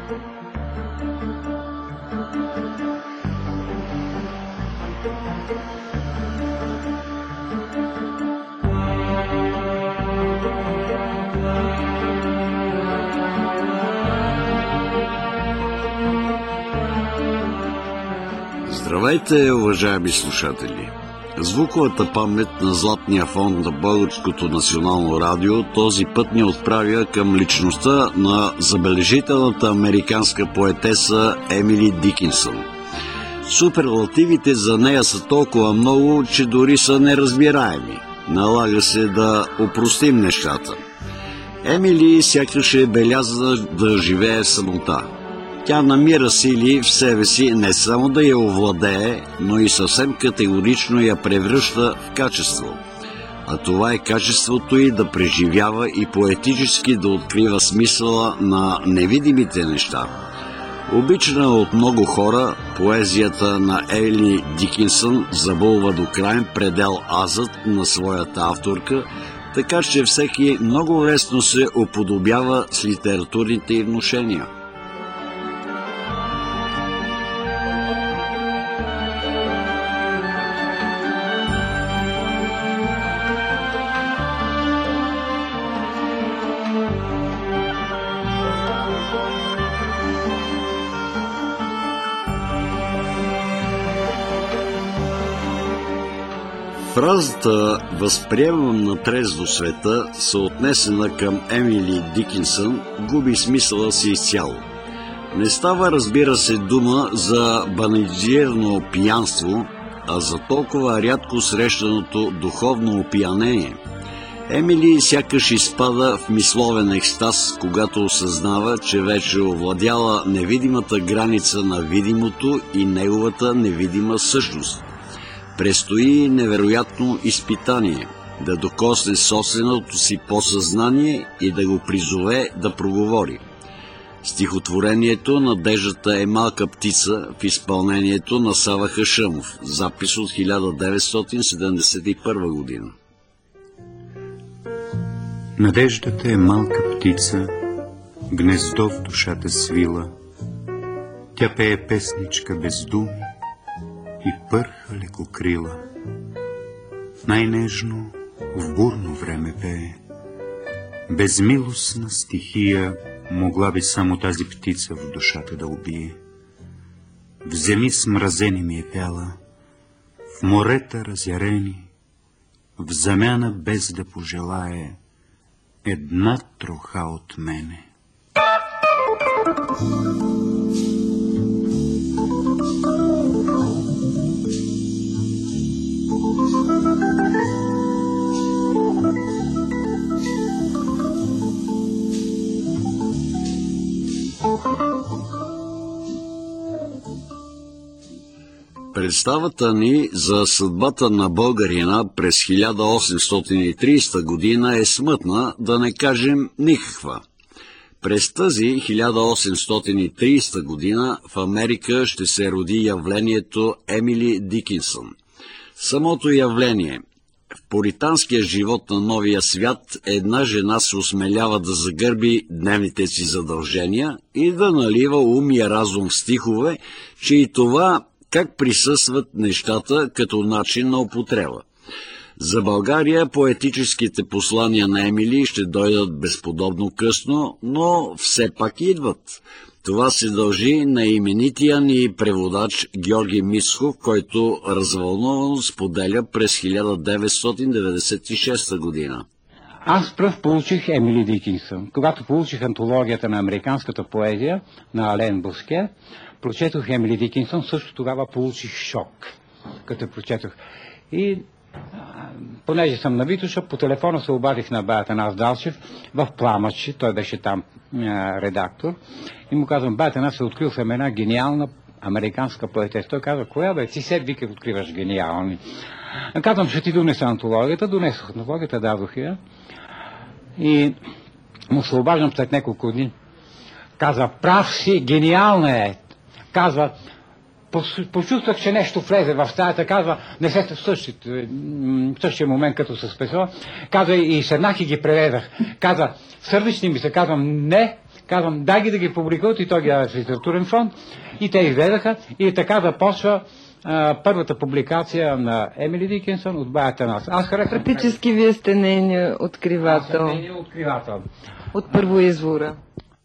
Здравейте, уважаеми слушатели! Звуковата памет на Златния фонд на Българското национално радио този път ни отправя към личността на забележителната американска поетеса Емили Дикинсън. Суперлативите за нея са толкова много, че дори са неразбираеми. Налага се да опростим нещата. Емили сякаш е белязана да живее в самота. Тя намира сили в себе си не само да я овладее, но и съвсем категорично я превръща в качество. А това е качеството й да преживява и поетически да открива смисъла на невидимите неща. Обичана от много хора, поезията на Емили Дикинсън забулва до крайен предел азът на своята авторка, така че всеки много лесно се уподобява с литературните й внушения. Фразата „възприемам на трезво света“, съотнесена към Емили Дикинсън, губи смисъла си изцяло. Не става, разбира се, дума за банализирано пиянство, а за толкова рядко срещаното духовно опиянение. Емили сякаш изпада в мисловен екстаз, когато осъзнава, че вече овладяла невидимата граница на видимото и неговата невидима същност. Престои невероятно изпитание – да докосне собственото си подсъзнание и да го призове да проговори. Стихотворението „Надеждата е малка птица“ в изпълнението на Сава Хашъмов, запис от 1971 година. Надеждата е малка птица, гнездо в душата свила. Тя пее песничка без думи и пърха лекокрила. Най-нежно в бурно време пее. Безмилостна стихия могла би само тази птица в душата да убие. В земи смразени ми е пяла, в морета разярени, в замяна без да пожелае една троха от мене. Представата ни за съдбата на българина през 1830 година е смътна, да не кажем никаква. През тази 1830 година в Америка ще се роди явлението Емили Дикинсън. Самото явление. В пуританския живот на новия свят една жена се осмелява да загърби дневните си задължения и да налива ум и разум в стихове, че и това как присъстват нещата като начин на употреба. За България поетическите послания на Емили ще дойдат безподобно късно, но все пак идват. Това се дължи на именития ни преводач Георги Мицков, който развълнувано споделя през 1996 година. Аз пръв получих Емили Дикинсън. Когато получих антологията на американската поезия на Ален Боске, прочетох Емили Дикинсън, също тогава получих шок, като прочетох. И понеже съм на Витоша, по телефона се обадих на бая Атанас Далчев в Пламъчи, той беше там редактор, и му казвам: бая Атанас, се открил съм една гениална американска поетеса. Той казва: коя бе? Ти се вика откриваш гениални. Казвам: ще ти донеса антологията. Донесох антологията, дадох я. И му се обаждам след няколко дни. Казва: прав си, гениална е. Казва: почувствах, че нещо влезе в стаята. Казва: не се в същия момент, като се спесва. Казва: и седнах и ги преведах. Казва: сърдични ми се. Казвам: не, Казвам, дай ги да ги публикуват и той ги даде в литературен фонд и те изгледаха и така да почва първата публикация на Емили Дикинсън от Баята нас. Аз харесвам. Практически вие сте нейният откривател. Аз съм нейният откривател. От първоизвора.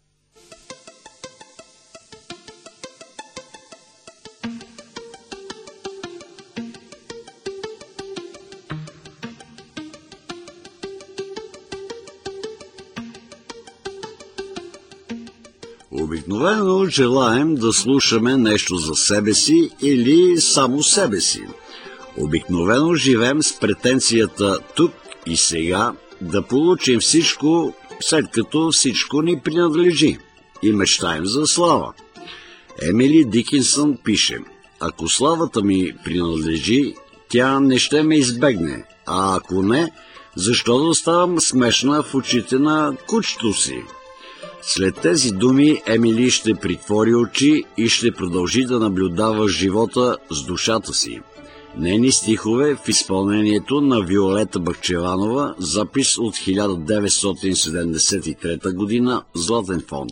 Обикновено желаем да слушаме нещо за себе си или само себе си. Обикновено живеем с претенцията тук и сега да получим всичко, след като всичко ни принадлежи. И мечтаем за слава. Емили Дикинсън пише: ако славата ми принадлежи, тя не ще ме избегне, а ако не, защо да ставам смешна в очите на кучето си? След тези думи Емили ще притвори очи и ще продължи да наблюдава живота с душата си. Нейни стихове в изпълнението на Виолета Бахчеванова, запис от 1973 година, Златен фонд.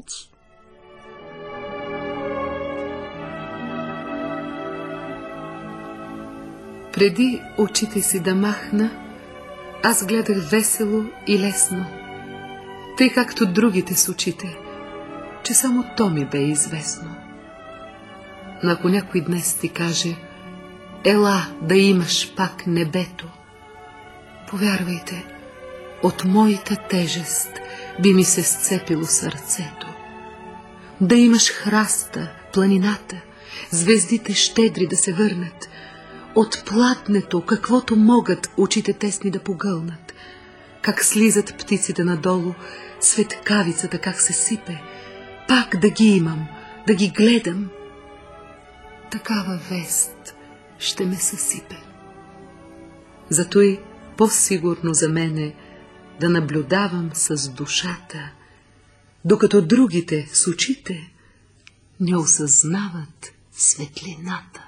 Преди очите си да махна, аз гледах весело и лесно, тъй както другите с очите, че само то ми бе известно. Но ако някой днес ти каже: ела да имаш пак небето, повярвайте, от моята тежест би ми се сцепило сърцето. Да имаш храста, планината, звездите щедри да се върнат, от платнето, каквото могат очите тесни да погълнат, как слизат птиците надолу, светкавицата как се сипе, пак да ги имам, да ги гледам, такава вест ще ме съсипе. Зато и по-сигурно за мене да наблюдавам с душата, докато другите с очите не осъзнават светлината.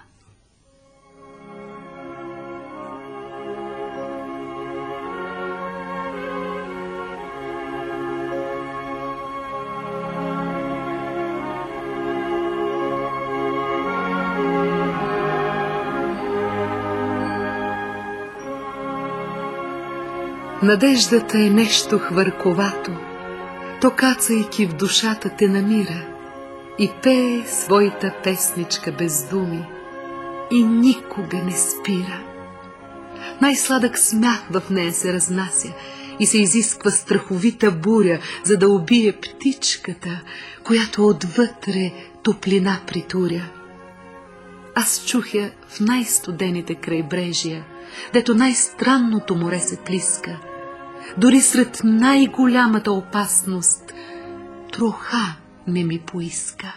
Надеждата е нещо хвърковато, то кацайки в душата те намира и пее своята песничка без думи и никога не спира. Най-сладък смях в нея се разнася и се изисква страховита буря, за да убие птичката, която отвътре топлина притуря. Аз чух я в най-студените крайбрежия, дето най-странното море се плиска. Дори сред най-голямата опасност троха не ми поиска.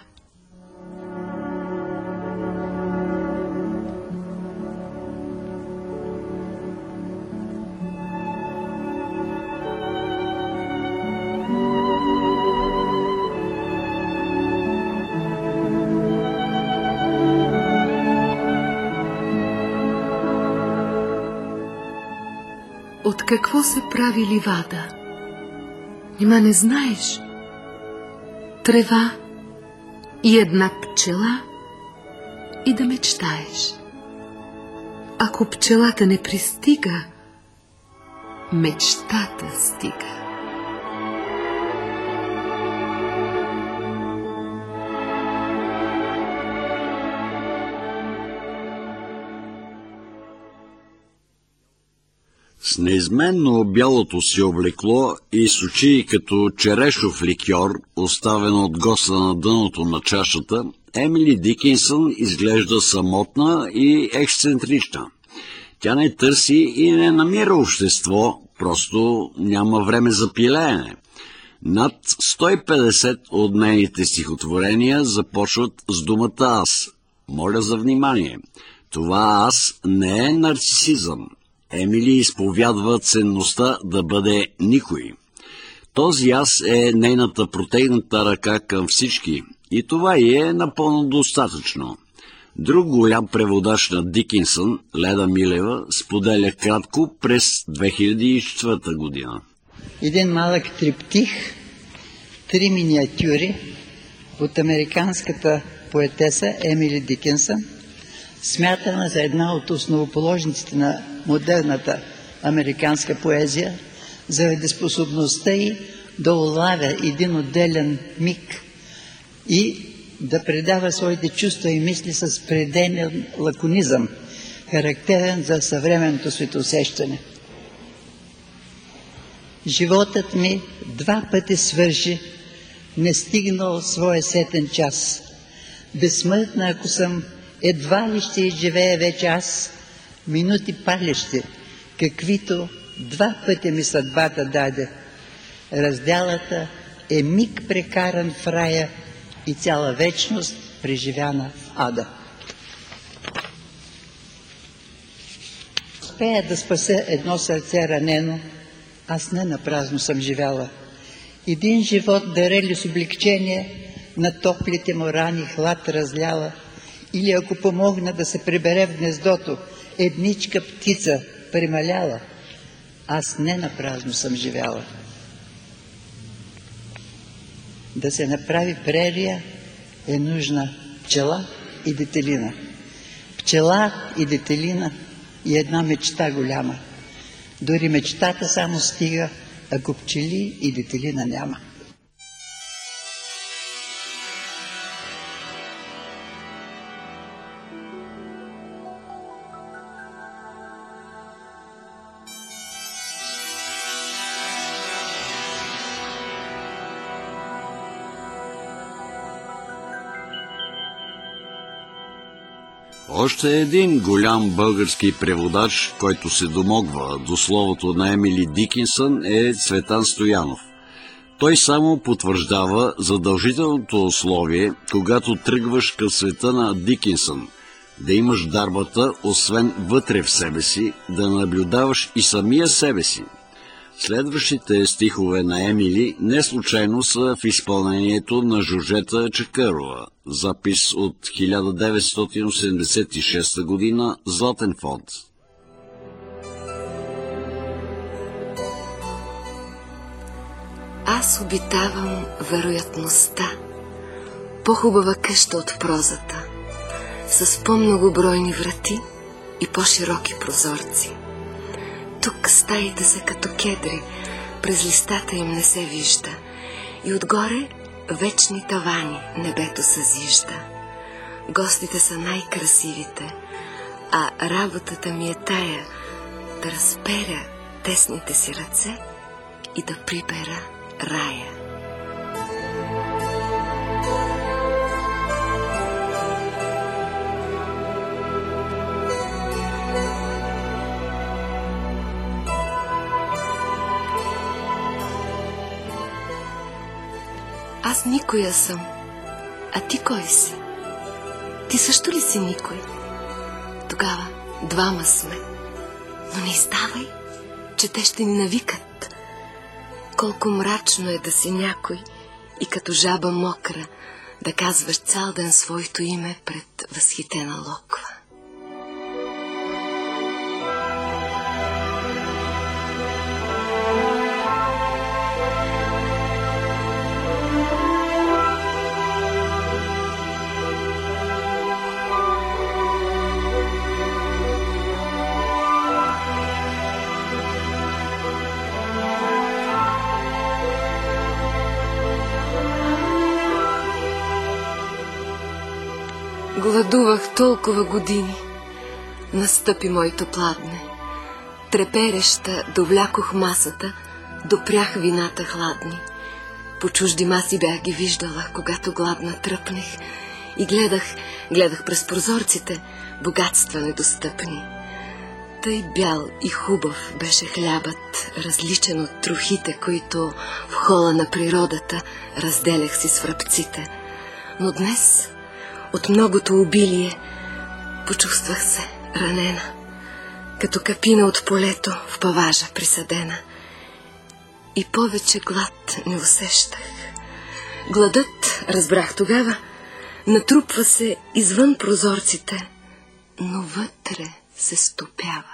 От какво се прави ливада? Нима не знаеш? Трева и една пчела и да мечтаеш. Ако пчелата не пристига, мечтата стига. С неизменно бялото си облекло и с очи като черешов ликьор, оставено от госта на дъното на чашата, Емили Дикинсън изглежда самотна и ексцентрична. Тя не търси и не намира общество, просто няма време за пилеене. Над 150 от нейните стихотворения започват с думата «аз». Моля за внимание. Това «аз» не е нарцисизъм. Емили изповядва ценността да бъде никой. Този аз е нейната протегната ръка към всички и това и е напълно достатъчно. Друг голям преводач на Дикинсън, Леда Милева, споделя кратко през 2004 година. Един малък триптих, 3 миниатюри от американската поетеса Емили Дикинсън, смятана за една от основоположниците на модерната американска поезия, заради способността й да улавя един отделен миг и да предава своите чувства и мисли с пределен лаконизъм, характерен за съвременното светоусещане. Животът ми 2 пъти свърши, не стигнал своя сетен час. Безсмъртна, ако съм, едва ли ще изживея вече аз минути палещи, каквито 2 пъти ми съдбата даде. Разделата е миг прекаран в рая и цяла вечност преживяна в ада. Успея да спася едно сърце ранено, аз не напразно съм живяла. Един живот дарели с облегчение, на топлите му рани хлад разляла, или ако помогна да се прибере в гнездото, едничка птица прималяла. Аз не напразно съм живяла. Да се направи прерия е нужна пчела и детелина. Пчела и детелина и една мечта голяма. Дори мечтата само стига, ако пчели и детелина няма. Още един голям български преводач, който се домогва до словото на Емили Дикинсън, е Цветан Стоянов. Той само потвърждава задължителното условие, когато тръгваш към света на Дикинсън, да имаш дарбата, освен вътре в себе си, да наблюдаваш и самия себе си. Следващите стихове на Емили не случайно са в изпълнението на Жужета Чакърова, запис от 1986 година, Златен фонд. Аз обитавам вероятността, по-хубава къща от прозата, с по-многобройни врати и по-широки прозорци. Тук стаите са като кедри, през листата им не се вижда, и отгоре вечни тавани небето съзижда. Гостите са най-красивите, а работата ми е тая да разперя тесните си ръце и да прибера рая. Аз никоя съм. А ти кой си? Ти също ли си никой? Тогава 2 сме. Но не издавай, че те ще ни навикат. Колко мрачно е да си някой и като жаба мокра да казваш цял ден своето име пред възхитена локва. Гладувах толкова години, настъпи моето пладне. Трепереща довлякох масата, допрях вината хладни. По чужди маси бях ги виждала, когато гладна тръпнех, и гледах през прозорците богатства недостъпни. Тъй бял и хубав беше хлябът, различен от трохите, които в хола на природата разделях си с врабците. Но днес, от многото обилие, почувствах се ранена, като капина от полето в паважа присадена. И повече глад не усещах. Гладът, разбрах тогава, натрупва се извън прозорците, но вътре се стопява.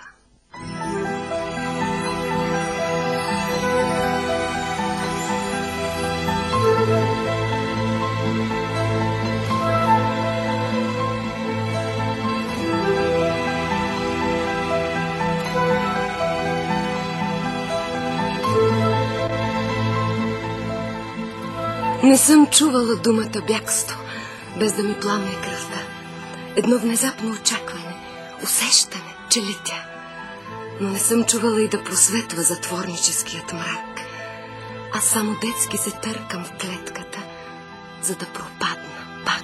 Не съм чувала думата бягство, без да ми пламне кръвта. Едно внезапно очакване, усещане, че летя. Но не съм чувала и да просветва затворническият мрак. Аз само детски се търкам в клетката, за да пропадна пак.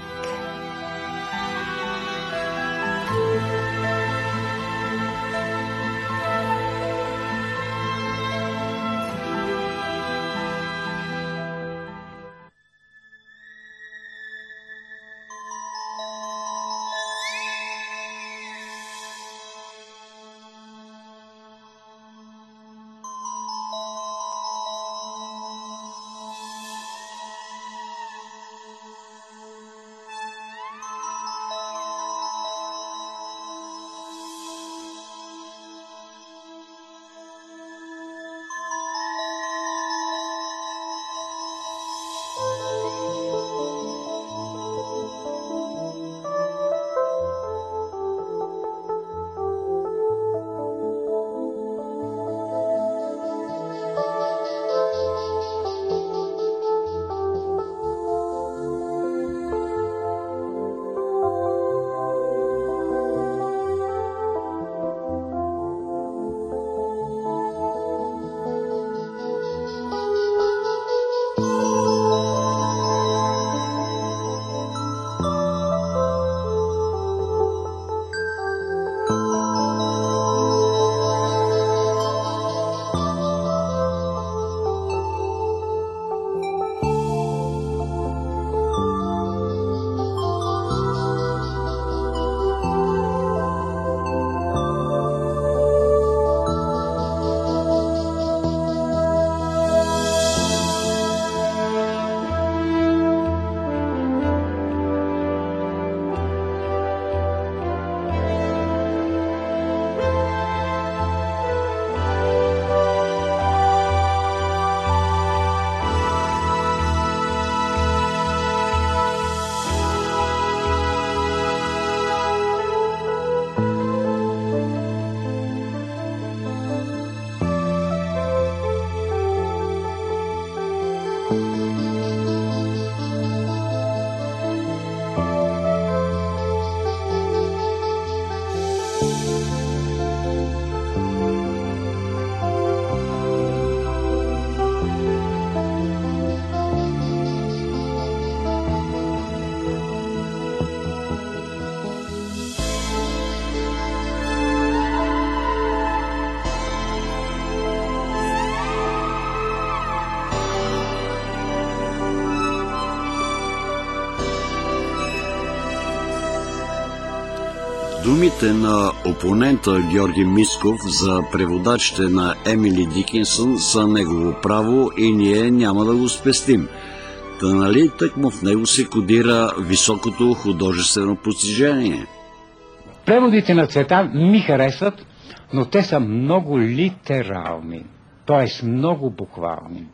Думите на опонента Георги Мисков за преводачите на Емили Дикинсън са негово право и ние няма да го спестим. Та нали тъкмо в него се кодира високото художествено постижение? Преводите на Цветан ми харесват, но те са много литерални, т.е. много буквални.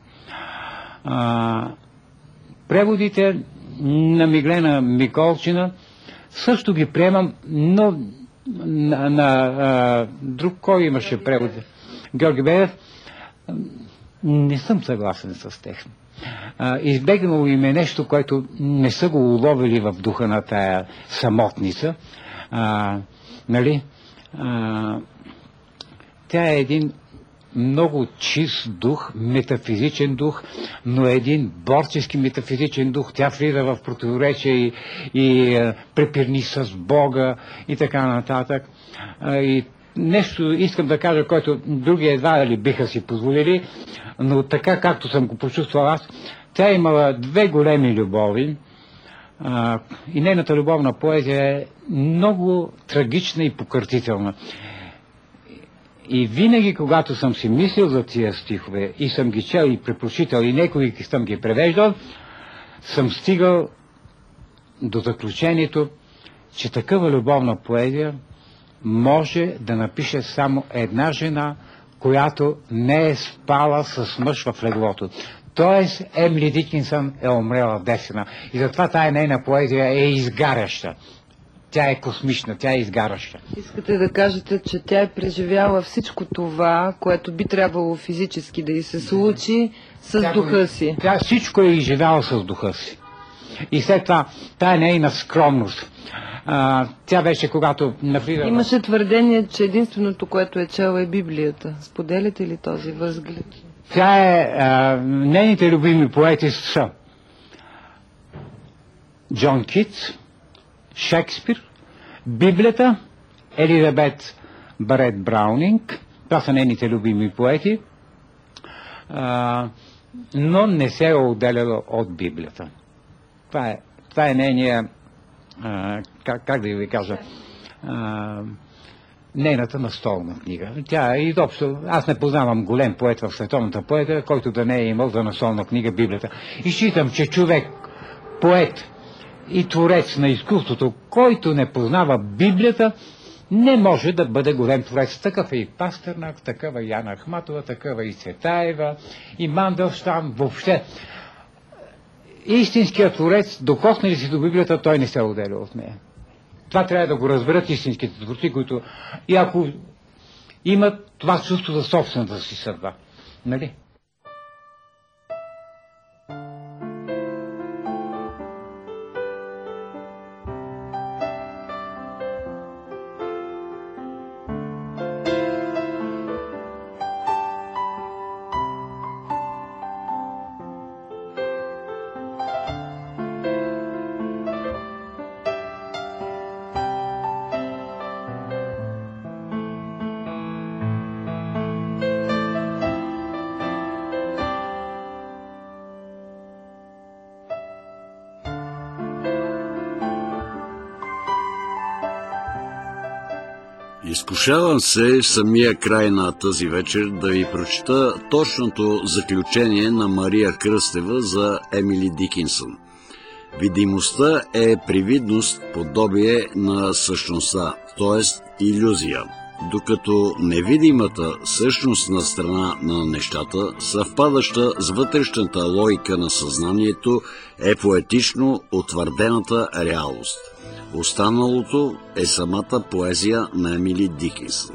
Преводите на Миглена Миколчина също ги приемам, но на друг кой имаше превод? Георги Бедев. Не съм съгласен с тех. Избегнало им е нещо, което не са го уловили в духа на тая самотница. Нали? Тя е един много чист дух, метафизичен дух, но един борчески метафизичен дух. Тя влиза в противоречие и препирни с Бога и така нататък. И нещо искам да кажа, което други едва ли биха си позволили, но така както съм го почувствал аз, тя имала две големи любови и нейната любовна поезия е много трагична и покъртителна. И винаги, когато съм си мислил за тия стихове и съм ги чел и препрочитал и някои съм ги превеждал, съм стигал до заключението, че такава любовна поезия може да напише само една жена, която не е спала с мъж в леглото. Тоест Емили Дикинсън е умрела десена. И затова тая нейна поезия е изгаряща. Тя е космична, тя е изгаряща. Искате да кажете, че тя е преживяла всичко това, което би трябвало физически да й се случи с духа си. Тя всичко е изживяла с духа си. И след това, тая нейна скромност. Тя беше, когато, например... Имаше твърдение, че единственото, което е чела, е Библията. Споделяте ли този възглед? Тя е... нейните любими поети са Джон Китс, Шекспир, Библията, Елизабет Барет Браунинг. Това са нейните любими поети. Но не се е отделяла от Библията. Това е нейния... как да ви кажа... нейната настолна книга. Тя е изобщо... Аз не познавам голем поет в световната поета, който да не е имал за настолна книга Библията. И считам, че човек, поет и творец на изкуството, който не познава Библията, не може да бъде голем творец. Такъв е и Пастернак, такава и Яна Ахматова, такава и Цветаева, и Мандълштам, въобще. Истинският творец, докосне ли си до Библията, той не се отделя от нея. Това трябва да го разберат истинските творци, които и ако имат това чувство за собствената си съдба. Нали? Изкушавам се самия край на тази вечер да ви прочета точното заключение на Мария Кръстева за Емили Дикинсън. Видимостта е привидност, подобие на същността, т.е. илюзия, докато невидимата същностна страна на нещата, съвпадаща с вътрешната логика на съзнанието, е поетично утвърдената реалност. Останалото е самата поезия на Емили Дикинсън.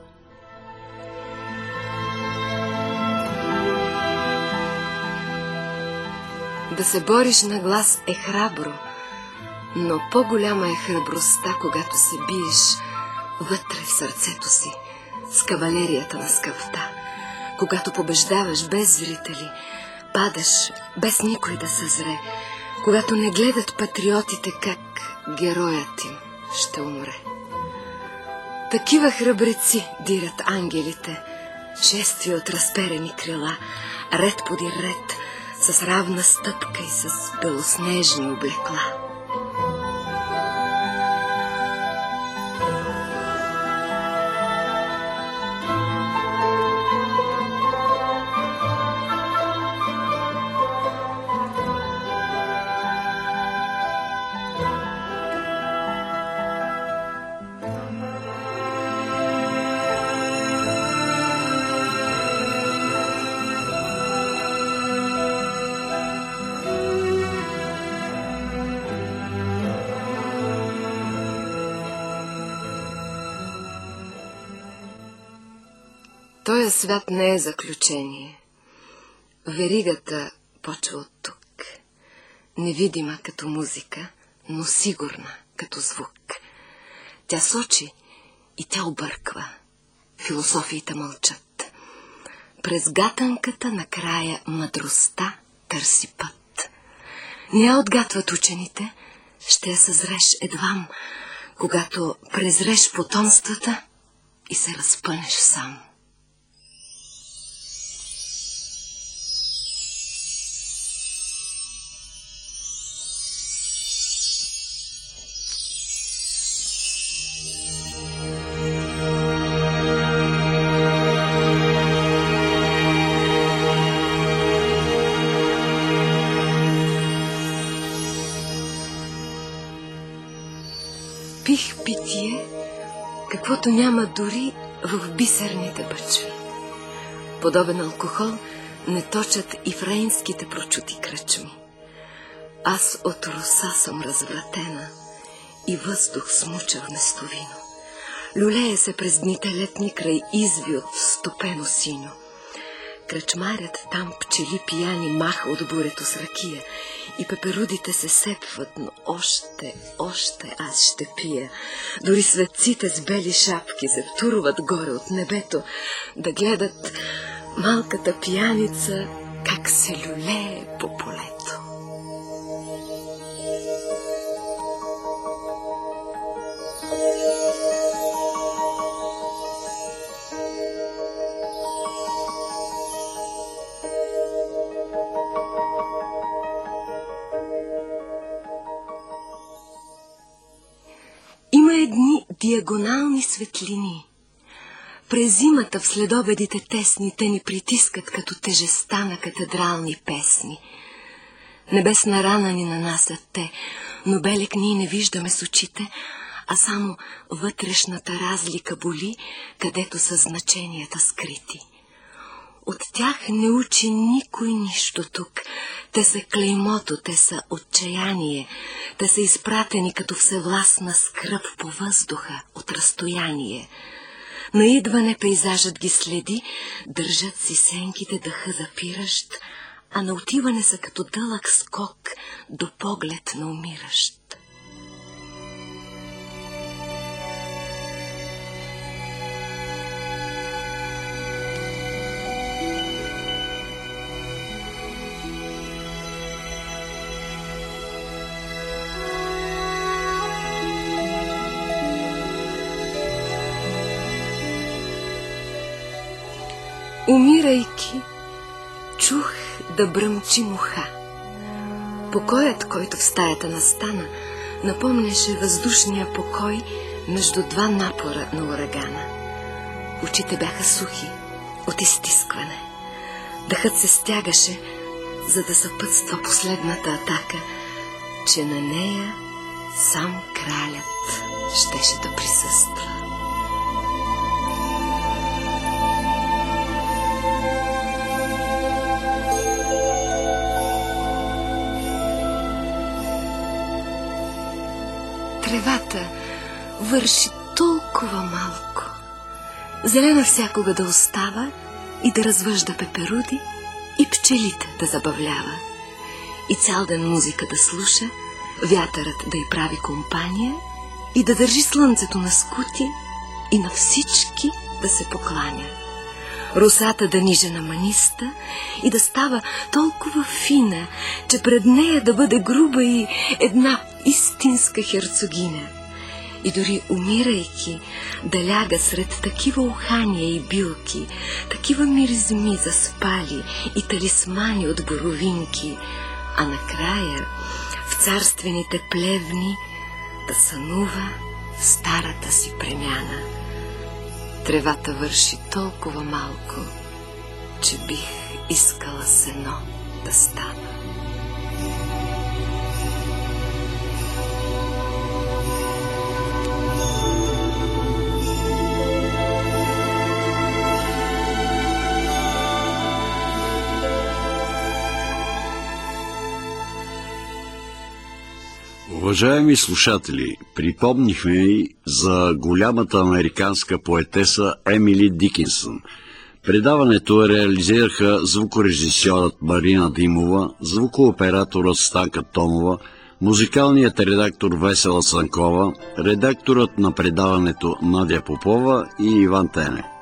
Да се бориш на глас е храбро, но по-голяма е храбростта, когато се биеш вътре в сърцето си с кавалерията на скъвта, когато побеждаваш без зрители, падаш без никой да съзре, когато не гледат патриотите как героят им ще умре. Такива храбреци дират ангелите, шествия от разперени крила, ред подир ред, с равна стъпка и с белоснежни облекла. Тоя свят не е заключение. Веригата почва от тук. Невидима като музика, но сигурна като звук. Тя сочи и тя обърква. Философиите мълчат. През гатанката накрая мъдростта търси път. Не я отгатват учените, ще я съзреш едвам, когато презреш потомствата и се разпънеш сам. Пих питие, каквото няма дори в бисерните бъчви. Подобен алкохол не точат и в рейнските прочути кръчми. Аз от роса съм развратена и въздух смуча вместо вино. Люлея се през дните летни край изви от стопено синьо. Кръчмарят там пчели пияни маха от бурето с ракия и пеперудите се сепват, но още аз ще пия. Дори светците с бели шапки се турват горе от небето да гледат малката пияница как се люлее по полето. Има едни диагонални светлини. През зимата в следобедите тесни те ни притискат като тежеста на катедрални песни. Небесна рана ни нанасят те, но белег ние не виждаме с очите, а само вътрешната разлика боли, където са значенията скрити. От тях не учи никой нищо тук. Те са клеймото, те са отчаяние, те са изпратени като всевластна скръб по въздуха от разстояние. На идване пейзажът ги следи, държат си сенките дъха запиращ, а на отиване са като дълъг скок до поглед на умиращ. Умирайки, чух да бръмчи муха. Покоят, който в стаята настана, напомняше въздушния покой между два напора на урагана. Очите бяха сухи от изтискване. Дъхът се стягаше, за да съпътства последната атака, че на нея сам кралят щеше да присъства. Тревата върши толкова малко. Зелена всякога да остава и да развъжда пеперуди и пчелите да забавлява. И цял ден музика да слуша, вятърът да й прави компания и да държи слънцето на скути и на всички да се покланя. Росата да ниже на маниста и да става толкова фина, че пред нея да бъде груба и една истинска херцогиня. И дори умирайки да ляга сред такива ухания и билки, такива миризми заспали и талисмани от боровинки, а накрая в царствените плевни да сънува в старата си премяна. Тревата върши толкова малко, че бих искала сено да стана. Уважаеми слушатели, припомнихме ви за голямата американска поетеса Емили Дикинсън. Предаването реализираха звукорежисьорът Марина Димова, звукооператорът Станка Томова, музикалният редактор Весела Цанкова, редакторът на предаването Надя Попова и Иван Тене.